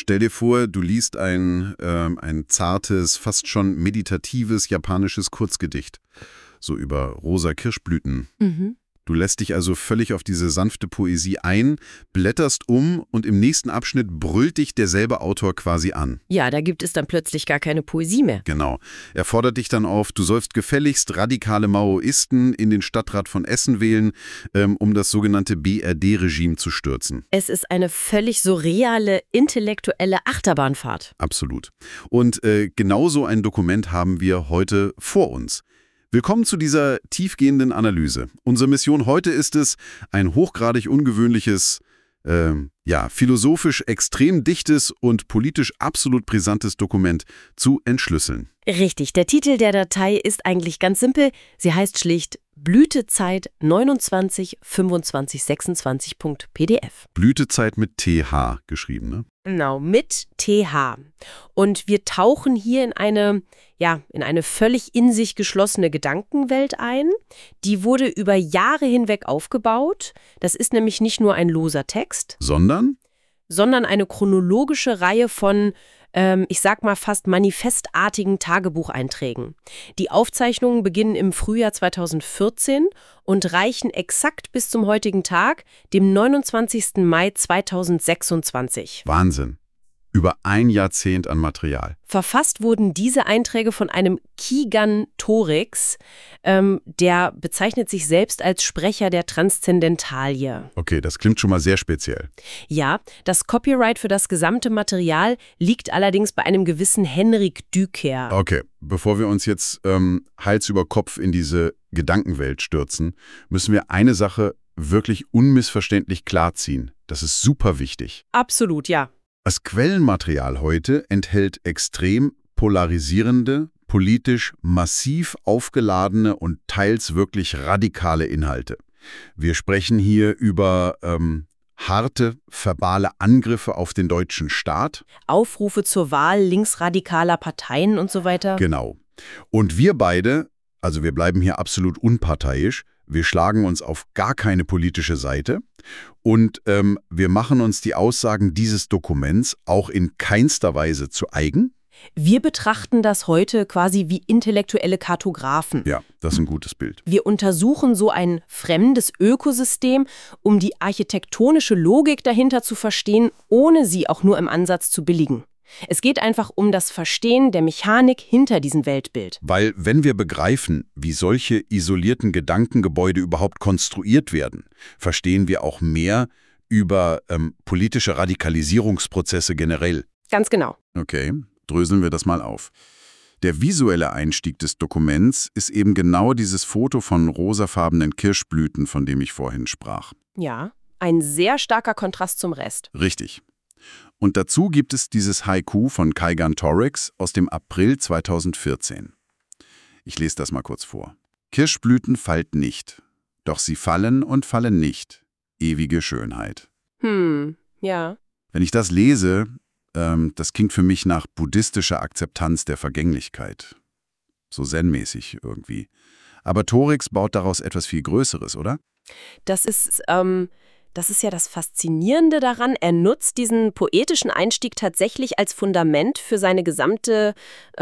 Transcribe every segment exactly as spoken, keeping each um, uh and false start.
Stell dir vor, du liest ein, ähm, ein zartes, fast schon meditatives japanisches Kurzgedicht, so über rosa Kirschblüten. Mhm. Du lässt dich also völlig auf diese sanfte Poesie ein, blätterst um und im nächsten Abschnitt brüllt dich derselbe Autor quasi an. Ja, da gibt es dann plötzlich gar keine Poesie mehr. Genau. Er fordert dich dann auf, du sollst gefälligst radikale Maoisten in den Stadtrat von Essen wählen, ähm, um das sogenannte B R D-Regime zu stürzen. Es ist eine völlig surreale, intellektuelle Achterbahnfahrt. Absolut. Und äh, genauso ein Dokument haben wir heute vor uns. Willkommen zu dieser tiefgehenden Analyse. Unsere Mission heute ist es, ein hochgradig ungewöhnliches, äh, ja, philosophisch extrem dichtes und politisch absolut brisantes Dokument zu entschlüsseln. Richtig, der Titel der Datei ist eigentlich ganz simpel. Sie heißt schlicht Blütezeit neunundzwanzig fünfundzwanzig sechsundzwanzig.pdf. Blütezeit mit T H geschrieben, ne? Genau, mit T H. Und wir tauchen hier in eine, ja, in eine völlig in sich geschlossene Gedankenwelt ein. Die wurde über Jahre hinweg aufgebaut. Das ist nämlich nicht nur ein loser Text, Sondern? sondern eine chronologische Reihe von, ähm, ich sag mal fast manifestartigen Tagebucheinträgen. Die Aufzeichnungen beginnen im Frühjahr zweitausendvierzehn und reichen exakt bis zum heutigen Tag, dem neunundzwanzigsten Mai zweitausendsechsundzwanzig. Wahnsinn. Über ein Jahrzehnt an Material. Verfasst wurden diese Einträge von einem Kigan Torix, ähm, der bezeichnet sich selbst als Sprecher der Transzendentalie. Okay, das klingt schon mal sehr speziell. Ja, das Copyright für das gesamte Material liegt allerdings bei einem gewissen Henrik Düker. Okay, bevor wir uns jetzt ähm, Hals über Kopf in diese Gedankenwelt stürzen, müssen wir eine Sache wirklich unmissverständlich klarziehen. Das ist super wichtig. Absolut, ja. Das Quellenmaterial heute enthält extrem polarisierende, politisch massiv aufgeladene und teils wirklich radikale Inhalte. Wir sprechen hier über ähm, harte, verbale Angriffe auf den deutschen Staat. Aufrufe zur Wahl linksradikaler Parteien und so weiter. Genau. Und wir beide, also wir bleiben hier absolut unparteiisch, wir schlagen uns auf gar keine politische Seite und ähm, wir machen uns die Aussagen dieses Dokuments auch in keinster Weise zu eigen. Wir betrachten das heute quasi wie intellektuelle Kartografen. Ja, das ist ein gutes Bild. Wir untersuchen so ein fremdes Ökosystem, um die architektonische Logik dahinter zu verstehen, ohne sie auch nur im Ansatz zu billigen. Es geht einfach um das Verstehen der Mechanik hinter diesem Weltbild. Weil wenn wir begreifen, wie solche isolierten Gedankengebäude überhaupt konstruiert werden, verstehen wir auch mehr über ähm, politische Radikalisierungsprozesse generell. Ganz genau. Okay, dröseln wir das mal auf. Der visuelle Einstieg des Dokuments ist eben genau dieses Foto von rosafarbenen Kirschblüten, von dem ich vorhin sprach. Ja, ein sehr starker Kontrast zum Rest. Richtig. Und dazu gibt es dieses Haiku von Kigan Torix aus dem April zweitausendvierzehn. Ich lese das mal kurz vor. Kirschblüten fallt nicht, doch sie fallen und fallen nicht. Ewige Schönheit. Hm, ja. Wenn ich das lese, ähm, das klingt für mich nach buddhistischer Akzeptanz der Vergänglichkeit. So zen-mäßig irgendwie. Aber Torix baut daraus etwas viel Größeres, oder? Das ist, ähm, das ist ja das Faszinierende daran. Er nutzt diesen poetischen Einstieg tatsächlich als Fundament für seine gesamte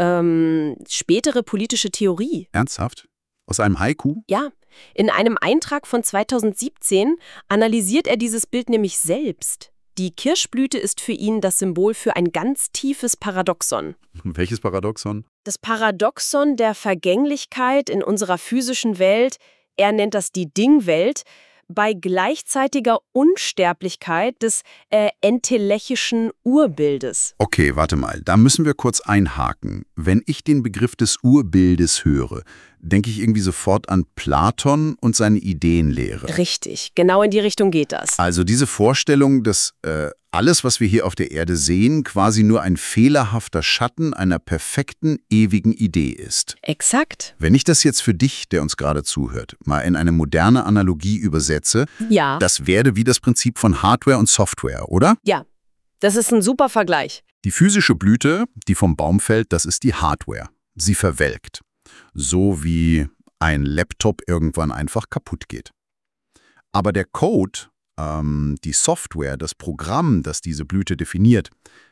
ähm, spätere politische Theorie. Ernsthaft? Aus einem Haiku? Ja, in einem Eintrag von zweitausendsiebzehn analysiert er dieses Bild nämlich selbst. Die Kirschblüte ist für ihn das Symbol für ein ganz tiefes Paradoxon. Welches Paradoxon? Das Paradoxon der Vergänglichkeit in unserer physischen Welt, er nennt das die Dingwelt, bei gleichzeitiger Unsterblichkeit des äh, entelechischen Urbildes. Okay, warte mal, da müssen wir kurz einhaken. Wenn ich den Begriff des Urbildes höre, denke ich irgendwie sofort an Platon und seine Ideenlehre. Richtig, genau in die Richtung geht das. Also diese Vorstellung, dass äh, alles, was wir hier auf der Erde sehen, quasi nur ein fehlerhafter Schatten einer perfekten, ewigen Idee ist. Exakt. Wenn ich das jetzt für dich, der uns gerade zuhört, mal in eine moderne Analogie übersetze, Ja. das wäre wie das Prinzip von Hardware und Software, oder? Ja, das ist ein super Vergleich. Die physische Blüte, die vom Baum fällt, das ist die Hardware. Sie verwelkt. So wie ein Laptop irgendwann einfach kaputt geht. Aber der Code, ähm, die Software, das Programm, das diese Blüte definiert,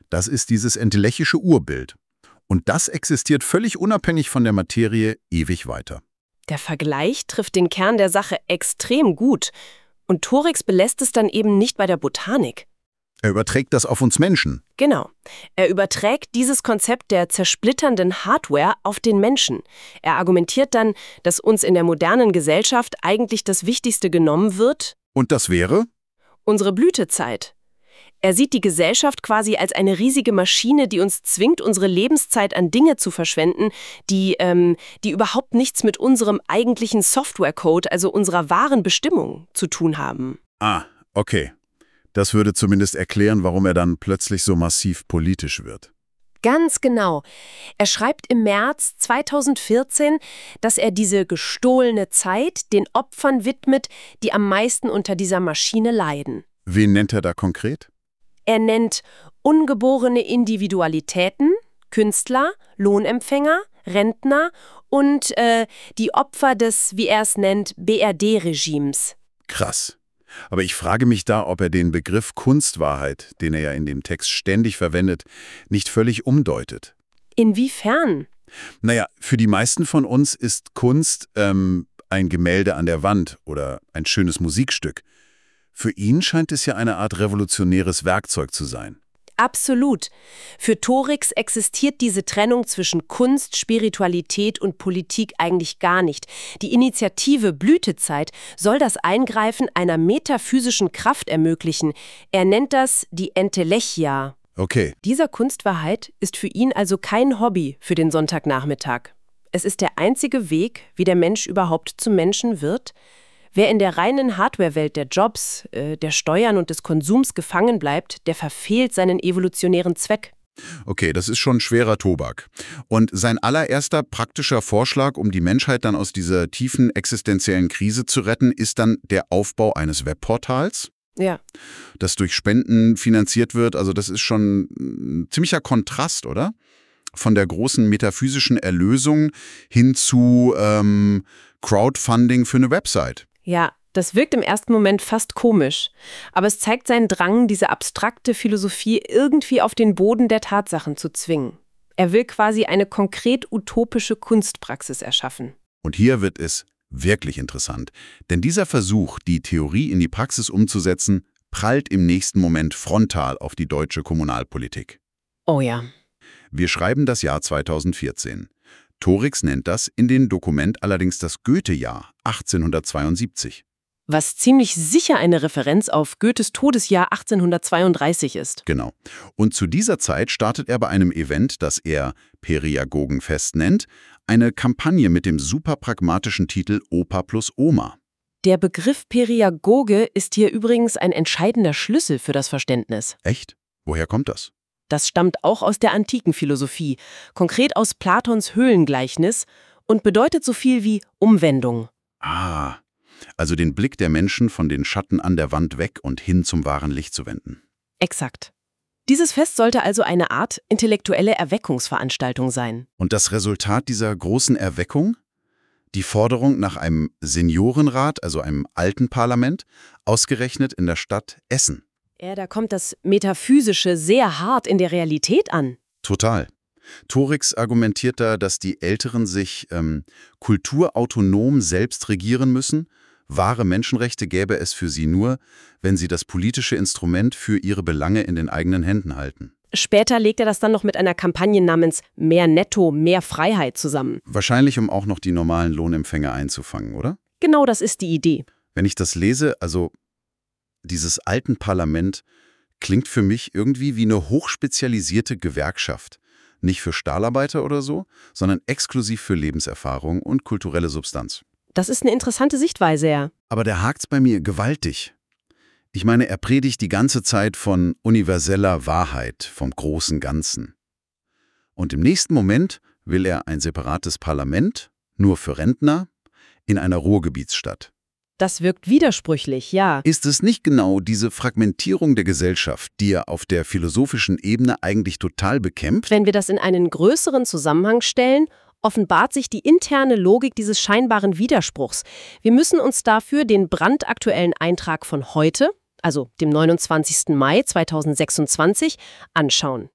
Das ist dieses entelechische Urbild. Und das existiert völlig unabhängig von der Materie ewig weiter. Der Vergleich trifft den Kern der Sache extrem gut. Und Torix belässt es dann eben nicht bei der Botanik. Er überträgt das auf uns Menschen. Genau. Er überträgt dieses Konzept der zersplitternden Hardware auf den Menschen. Er argumentiert dann, dass uns in der modernen Gesellschaft eigentlich das Wichtigste genommen wird. Und das wäre? Unsere Blütezeit. Er sieht die Gesellschaft quasi als eine riesige Maschine, die uns zwingt, unsere Lebenszeit an Dinge zu verschwenden, die, ähm, die überhaupt nichts mit unserem eigentlichen Softwarecode, also unserer wahren Bestimmung, zu tun haben. Ah, okay. Das würde zumindest erklären, warum er dann plötzlich so massiv politisch wird. Ganz genau. Er schreibt im März zweitausendvierzehn, dass er diese gestohlene Zeit den Opfern widmet, die am meisten unter dieser Maschine leiden. Wen nennt er da konkret? Er nennt ungeborene Individualitäten, Künstler, Lohnempfänger, Rentner und äh, die Opfer des, wie er es nennt, B R D-Regimes. Krass. Aber ich frage mich da, ob er den Begriff Kunstwahrheit, den er ja in dem Text ständig verwendet, nicht völlig umdeutet. Inwiefern? Naja, für die meisten von uns ist Kunst ähm, ein Gemälde an der Wand oder ein schönes Musikstück. Für ihn scheint es ja eine Art revolutionäres Werkzeug zu sein. Absolut. Für Torix existiert diese Trennung zwischen Kunst, Spiritualität und Politik eigentlich gar nicht. Die Initiative Blütezeit soll das Eingreifen einer metaphysischen Kraft ermöglichen. Er nennt das die Entelechia. Okay. Dieser Kunstwahrheit ist für ihn also kein Hobby für den Sonntagnachmittag. Es ist der einzige Weg, wie der Mensch überhaupt zum Menschen wird. Wer in der reinen Hardware-Welt der Jobs, äh, der Steuern und des Konsums gefangen bleibt, der verfehlt seinen evolutionären Zweck. Okay, das ist schon schwerer Tobak. Und sein allererster praktischer Vorschlag, um die Menschheit dann aus dieser tiefen existenziellen Krise zu retten, ist dann der Aufbau eines Webportals, Ja. das durch Spenden finanziert wird. Also das ist schon ein ziemlicher Kontrast, oder? Von der großen metaphysischen Erlösung hin zu ähm, Crowdfunding für eine Website. Ja, das wirkt im ersten Moment fast komisch. Aber es zeigt seinen Drang, diese abstrakte Philosophie irgendwie auf den Boden der Tatsachen zu zwingen. Er will quasi eine konkret utopische Kunstpraxis erschaffen. Und hier wird es wirklich interessant. Denn dieser Versuch, die Theorie in die Praxis umzusetzen, prallt im nächsten Moment frontal auf die deutsche Kommunalpolitik. Oh ja. Wir schreiben das Jahr zweitausendvierzehn. Torix nennt das in dem Dokument allerdings das Goethe-Jahr achtzehnhundertzweiundsiebzig. Was ziemlich sicher eine Referenz auf Goethes Todesjahr achtzehnhundertzweiunddreißig ist. Genau. Und zu dieser Zeit startet er bei einem Event, das er Periagogenfest nennt, eine Kampagne mit dem super pragmatischen Titel Opa plus Oma. Der Begriff Periagoge ist hier übrigens ein entscheidender Schlüssel für das Verständnis. Echt? Woher kommt das? Das stammt auch aus der antiken Philosophie, konkret aus Platons Höhlengleichnis und bedeutet so viel wie Umwendung. Ah, also den Blick der Menschen von den Schatten an der Wand weg und hin zum wahren Licht zu wenden. Exakt. Dieses Fest sollte also eine Art intellektuelle Erweckungsveranstaltung sein. Und das Resultat dieser großen Erweckung? Die Forderung nach einem Seniorenrat, also einem alten Parlament, ausgerechnet in der Stadt Essen. Ja, da kommt das Metaphysische sehr hart in der Realität an. Total. Torix argumentiert da, dass die Älteren sich ähm, kulturautonom selbst regieren müssen. Wahre Menschenrechte gäbe es für sie nur, wenn sie das politische Instrument für ihre Belange in den eigenen Händen halten. Später legt er das dann noch mit einer Kampagne namens Mehr Netto, mehr Freiheit zusammen. Wahrscheinlich, um auch noch die normalen Lohnempfänger einzufangen, oder? Genau, das ist die Idee. Wenn ich das lese, also dieses alten Parlament klingt für mich irgendwie wie eine hochspezialisierte Gewerkschaft. Nicht für Stahlarbeiter oder so, sondern exklusiv für Lebenserfahrung und kulturelle Substanz. Das ist eine interessante Sichtweise, ja. Aber der hakt's bei mir gewaltig. Ich meine, er predigt die ganze Zeit von universeller Wahrheit, vom großen Ganzen. Und im nächsten Moment will er ein separates Parlament, nur für Rentner, in einer Ruhrgebietsstadt. Das wirkt widersprüchlich, ja. Ist es nicht genau diese Fragmentierung der Gesellschaft, die er auf der philosophischen Ebene eigentlich total bekämpft? Wenn wir das in einen größeren Zusammenhang stellen, offenbart sich die interne Logik dieses scheinbaren Widerspruchs. Wir müssen uns dafür den brandaktuellen Eintrag von heute, also dem neunundzwanzigsten Mai zweitausendsechsundzwanzig, anschauen.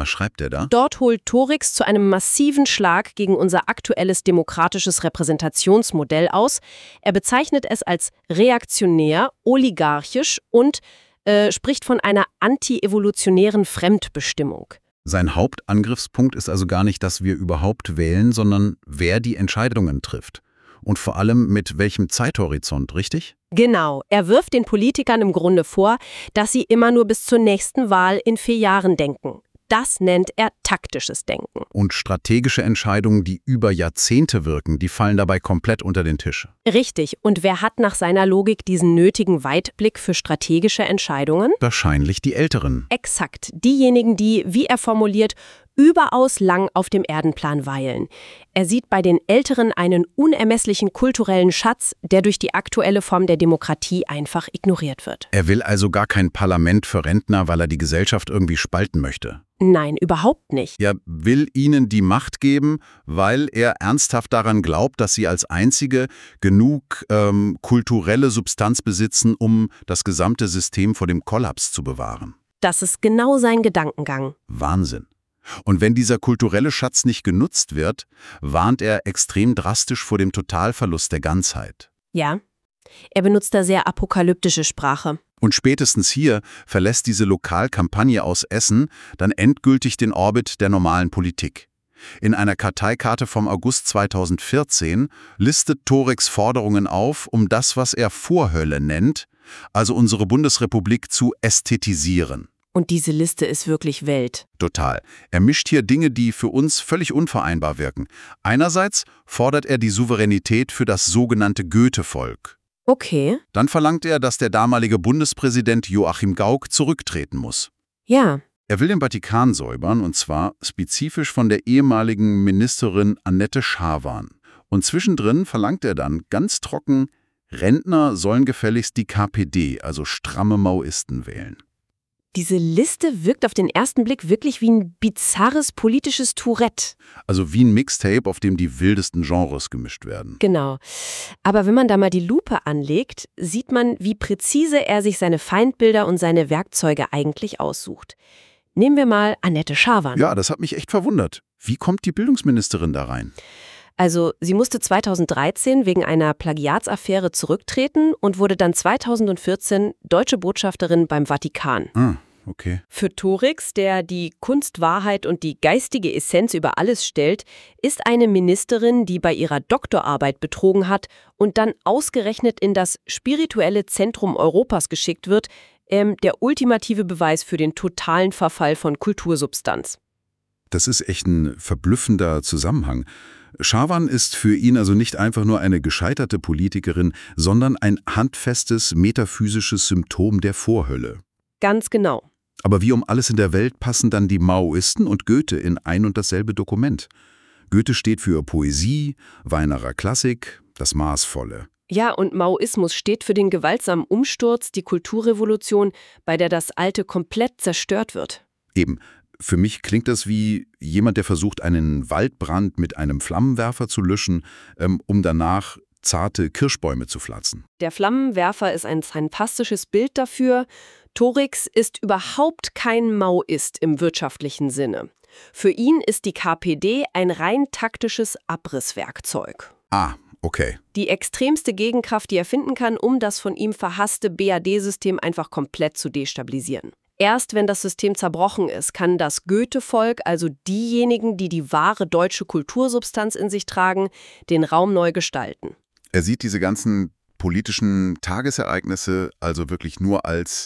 Was schreibt er da? Dort holt Torix zu einem massiven Schlag gegen unser aktuelles demokratisches Repräsentationsmodell aus. Er bezeichnet es als reaktionär, oligarchisch und äh, spricht von einer anti-evolutionären Fremdbestimmung. Sein Hauptangriffspunkt ist also gar nicht, dass wir überhaupt wählen, sondern wer die Entscheidungen trifft. Und vor allem mit welchem Zeithorizont, richtig? Genau, er wirft den Politikern im Grunde vor, dass sie immer nur bis zur nächsten Wahl in vier Jahren denken. Das nennt er taktisches Denken. Und strategische Entscheidungen, die über Jahrzehnte wirken, die fallen dabei komplett unter den Tisch. Richtig. Und wer hat nach seiner Logik diesen nötigen Weitblick für strategische Entscheidungen? Wahrscheinlich die Älteren. Exakt. Diejenigen, die, wie er formuliert, überaus lang auf dem Erdenplan weilen. Er sieht bei den Älteren einen unermesslichen kulturellen Schatz, der durch die aktuelle Form der Demokratie einfach ignoriert wird. Er will also gar kein Parlament für Rentner, weil er die Gesellschaft irgendwie spalten möchte. Nein, überhaupt nicht. Er will ihnen die Macht geben, weil er ernsthaft daran glaubt, dass sie als einzige genug ähm, kulturelle Substanz besitzen, um das gesamte System vor dem Kollaps zu bewahren. Das ist genau sein Gedankengang. Wahnsinn. Und wenn dieser kulturelle Schatz nicht genutzt wird, warnt er extrem drastisch vor dem Totalverlust der Ganzheit. Ja, er benutzt da sehr apokalyptische Sprache. Und spätestens hier verlässt diese Lokalkampagne aus Essen dann endgültig den Orbit der normalen Politik. In einer Karteikarte vom August zweitausendvierzehn listet Torix Forderungen auf, um das, was er Vorhölle nennt, also unsere Bundesrepublik zu ästhetisieren. Und diese Liste ist wirklich Welt. Total. Er mischt hier Dinge, die für uns völlig unvereinbar wirken. Einerseits fordert er die Souveränität für das sogenannte Goethe-Volk. Okay. Dann verlangt er, dass der damalige Bundespräsident Joachim Gauck zurücktreten muss. Ja. Er will den Vatikan säubern, und zwar spezifisch von der ehemaligen Ministerin Annette Schavan. Und zwischendrin verlangt er dann ganz trocken, Rentner sollen gefälligst die K P D, also stramme Maoisten, wählen. Diese Liste wirkt auf den ersten Blick wirklich wie ein bizarres politisches Tourette. Also wie ein Mixtape, auf dem die wildesten Genres gemischt werden. Genau. Aber wenn man da mal die Lupe anlegt, sieht man, wie präzise er sich seine Feindbilder und seine Werkzeuge eigentlich aussucht. Nehmen wir mal Annette Schavan. Ja, das hat mich echt verwundert. Wie kommt die Bildungsministerin da rein? Also sie musste zweitausenddreizehn wegen einer Plagiatsaffäre zurücktreten und wurde dann zweitausendvierzehn deutsche Botschafterin beim Vatikan. Ah, okay. Für Torix, der die Kunstwahrheit und die geistige Essenz über alles stellt, ist eine Ministerin, die bei ihrer Doktorarbeit betrogen hat und dann ausgerechnet in das spirituelle Zentrum Europas geschickt wird, ähm, der ultimative Beweis für den totalen Verfall von Kultursubstanz. Das ist echt ein verblüffender Zusammenhang. Schavan ist für ihn also nicht einfach nur eine gescheiterte Politikerin, sondern ein handfestes, metaphysisches Symptom der Vorhölle. Ganz genau. Aber wie um alles in der Welt passen dann die Maoisten und Goethe in ein und dasselbe Dokument? Goethe steht für Poesie, Weinerer Klassik, das Maßvolle. Ja, und Maoismus steht für den gewaltsamen Umsturz, die Kulturrevolution, bei der das Alte komplett zerstört wird. Eben. Für mich klingt das wie jemand, der versucht, einen Waldbrand mit einem Flammenwerfer zu löschen, ähm, um danach zarte Kirschbäume zu pflanzen. Der Flammenwerfer ist ein fantastisches Bild dafür. Torix ist überhaupt kein Maoist im wirtschaftlichen Sinne. Für ihn ist die K P D ein rein taktisches Abrisswerkzeug. Ah, okay. Die extremste Gegenkraft, die er finden kann, um das von ihm verhasste B A D-System einfach komplett zu destabilisieren. Erst wenn das System zerbrochen ist, kann das Goethe-Volk, also diejenigen, die die wahre deutsche Kultursubstanz in sich tragen, den Raum neu gestalten. Er sieht diese ganzen politischen Tagesereignisse also wirklich nur als,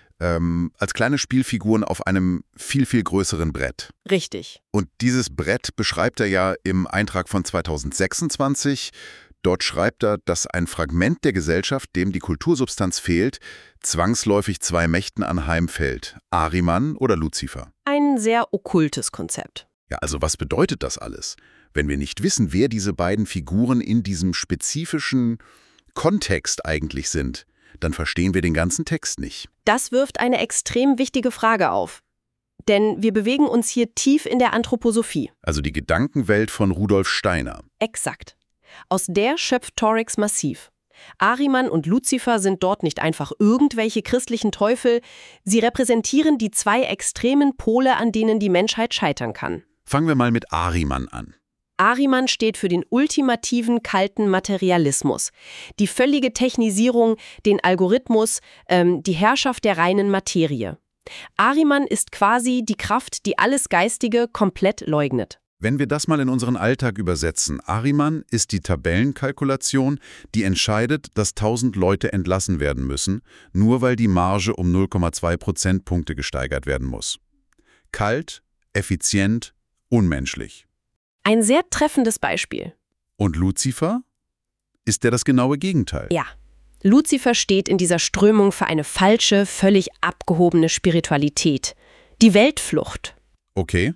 ähm, als kleine Spielfiguren auf einem viel, viel größeren Brett. Richtig. Und dieses Brett beschreibt er ja im Eintrag von zweitausendsechsundzwanzig. Dort schreibt er, dass ein Fragment der Gesellschaft, dem die Kultursubstanz fehlt, zwangsläufig zwei Mächten anheimfällt, Ahriman oder Luzifer. Ein sehr okkultes Konzept. Ja, also was bedeutet das alles? Wenn wir nicht wissen, wer diese beiden Figuren in diesem spezifischen Kontext eigentlich sind, dann verstehen wir den ganzen Text nicht. Das wirft eine extrem wichtige Frage auf. Denn wir bewegen uns hier tief in der Anthroposophie. Also die Gedankenwelt von Rudolf Steiner. Exakt. Aus der schöpft Torix massiv. Ahriman und Luzifer sind dort nicht einfach irgendwelche christlichen Teufel, sie repräsentieren die zwei extremen Pole, an denen die Menschheit scheitern kann. Fangen wir mal mit Ahriman an. Ahriman steht für den ultimativen kalten Materialismus, die völlige Technisierung, den Algorithmus, ähm, die Herrschaft der reinen Materie. Ahriman ist quasi die Kraft, die alles Geistige komplett leugnet. Wenn wir das mal in unseren Alltag übersetzen, Ahriman ist die Tabellenkalkulation, die entscheidet, dass tausend Leute entlassen werden müssen, nur weil die Marge um null Komma zwei Prozentpunkte gesteigert werden muss. Kalt, effizient, unmenschlich. Ein sehr treffendes Beispiel. Und Luzifer? Ist der das genaue Gegenteil? Ja. Luzifer steht in dieser Strömung für eine falsche, völlig abgehobene Spiritualität. Die Weltflucht. Okay.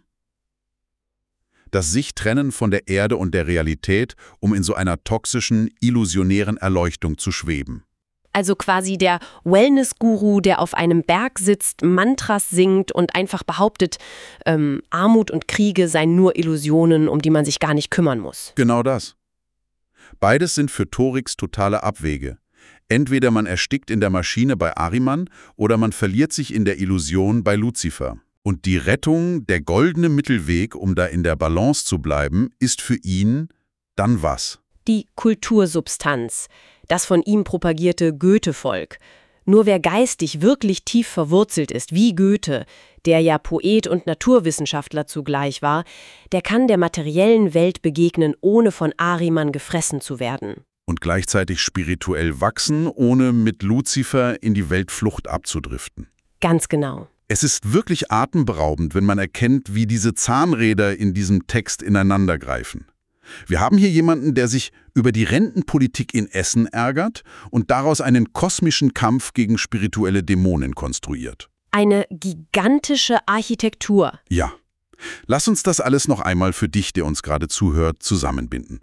Das Sich-Trennen von der Erde und der Realität, um in so einer toxischen, illusionären Erleuchtung zu schweben. Also quasi der Wellness-Guru, der auf einem Berg sitzt, Mantras singt und einfach behauptet, ähm, Armut und Kriege seien nur Illusionen, um die man sich gar nicht kümmern muss. Genau das. Beides sind für Torix totale Abwege. Entweder man erstickt in der Maschine bei Ahriman oder man verliert sich in der Illusion bei Luzifer. Und die Rettung, der goldene Mittelweg, um da in der Balance zu bleiben, ist für ihn dann was? Die Kultursubstanz, das von ihm propagierte Goethe-Volk. Nur wer geistig wirklich tief verwurzelt ist, wie Goethe, der ja Poet und Naturwissenschaftler zugleich war, der kann der materiellen Welt begegnen, ohne von Ahriman gefressen zu werden. Und gleichzeitig spirituell wachsen, ohne mit Luzifer in die Weltflucht abzudriften. Ganz genau. Es ist wirklich atemberaubend, wenn man erkennt, wie diese Zahnräder in diesem Text ineinandergreifen. Wir haben hier jemanden, der sich über die Rentenpolitik in Essen ärgert und daraus einen kosmischen Kampf gegen spirituelle Dämonen konstruiert. Eine gigantische Architektur. Ja. Lass uns das alles noch einmal für dich, der uns gerade zuhört, zusammenbinden.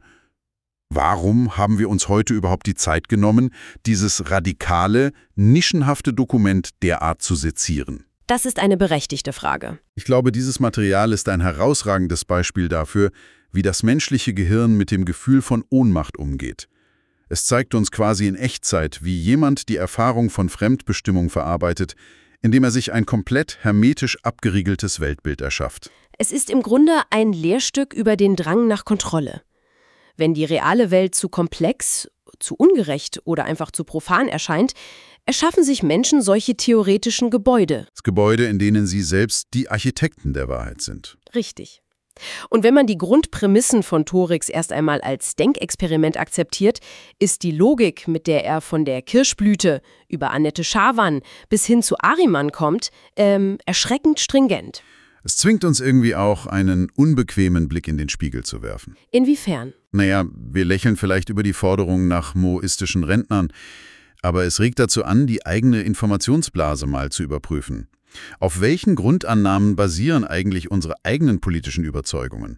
Warum haben wir uns heute überhaupt die Zeit genommen, dieses radikale, nischenhafte Dokument derart zu sezieren? Das ist eine berechtigte Frage. Ich glaube, dieses Material ist ein herausragendes Beispiel dafür, wie das menschliche Gehirn mit dem Gefühl von Ohnmacht umgeht. Es zeigt uns quasi in Echtzeit, wie jemand die Erfahrung von Fremdbestimmung verarbeitet, indem er sich ein komplett hermetisch abgeriegeltes Weltbild erschafft. Es ist im Grunde ein Lehrstück über den Drang nach Kontrolle. Wenn die reale Welt zu komplex, zu ungerecht oder einfach zu profan erscheint, erschaffen sich Menschen solche theoretischen Gebäude. Das Gebäude, in denen sie selbst die Architekten der Wahrheit sind. Richtig. Und wenn man die Grundprämissen von Torix erst einmal als Denkexperiment akzeptiert, ist die Logik, mit der er von der Kirschblüte über Annette Schavan bis hin zu Ahriman kommt, ähm, erschreckend stringent. Es zwingt uns irgendwie auch, einen unbequemen Blick in den Spiegel zu werfen. Inwiefern? Naja, wir lächeln vielleicht über die Forderung nach moistischen Rentnern, aber es regt dazu an, die eigene Informationsblase mal zu überprüfen. Auf welchen Grundannahmen basieren eigentlich unsere eigenen politischen Überzeugungen?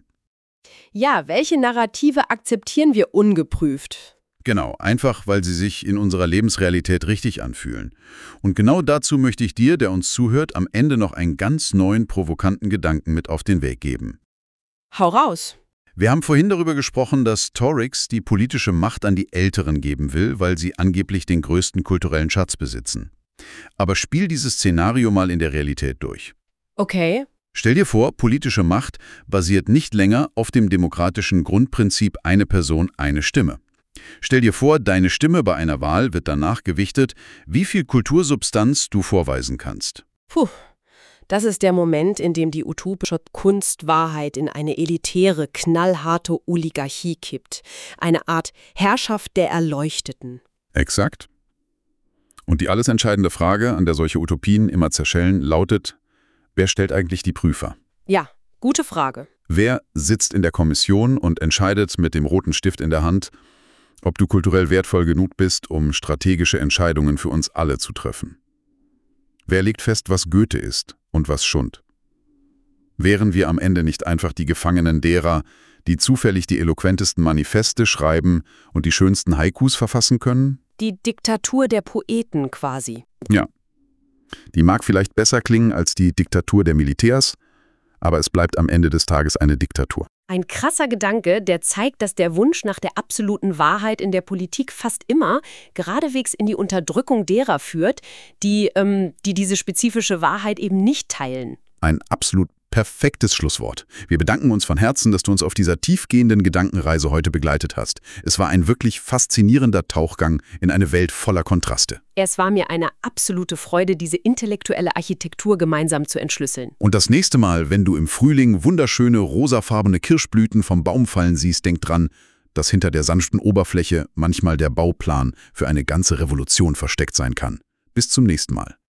Ja, welche Narrative akzeptieren wir ungeprüft? Genau, einfach weil sie sich in unserer Lebensrealität richtig anfühlen. Und genau dazu möchte ich dir, der uns zuhört, am Ende noch einen ganz neuen, provokanten Gedanken mit auf den Weg geben. Hau raus! Wir haben vorhin darüber gesprochen, dass Torix die politische Macht an die Älteren geben will, weil sie angeblich den größten kulturellen Schatz besitzen. Aber spiel dieses Szenario mal in der Realität durch. Okay. Stell dir vor, politische Macht basiert nicht länger auf dem demokratischen Grundprinzip eine Person, eine Stimme. Stell dir vor, deine Stimme bei einer Wahl wird danach gewichtet, wie viel Kultursubstanz du vorweisen kannst. Puh, das ist der Moment, in dem die utopische Kunstwahrheit in eine elitäre, knallharte Oligarchie kippt. Eine Art Herrschaft der Erleuchteten. Exakt. Und die alles entscheidende Frage, an der solche Utopien immer zerschellen, lautet: Wer stellt eigentlich die Prüfer? Ja, gute Frage. Wer sitzt in der Kommission und entscheidet mit dem roten Stift in der Hand, ob du kulturell wertvoll genug bist, um strategische Entscheidungen für uns alle zu treffen? Wer legt fest, was Goethe ist und was Schund? Wären wir am Ende nicht einfach die Gefangenen derer, die zufällig die eloquentesten Manifeste schreiben und die schönsten Haikus verfassen können? Die Diktatur der Poeten quasi. Ja. Die mag vielleicht besser klingen als die Diktatur der Militärs, aber es bleibt am Ende des Tages eine Diktatur. Ein krasser Gedanke, der zeigt, dass der Wunsch nach der absoluten Wahrheit in der Politik fast immer geradewegs in die Unterdrückung derer führt, die, ähm, die diese spezifische Wahrheit eben nicht teilen. Ein absolut perfektes Schlusswort. Wir bedanken uns von Herzen, dass du uns auf dieser tiefgehenden Gedankenreise heute begleitet hast. Es war ein wirklich faszinierender Tauchgang in eine Welt voller Kontraste. Es war mir eine absolute Freude, diese intellektuelle Architektur gemeinsam zu entschlüsseln. Und das nächste Mal, wenn du im Frühling wunderschöne rosafarbene Kirschblüten vom Baum fallen siehst, denk dran, dass hinter der sanften Oberfläche manchmal der Bauplan für eine ganze Revolution versteckt sein kann. Bis zum nächsten Mal.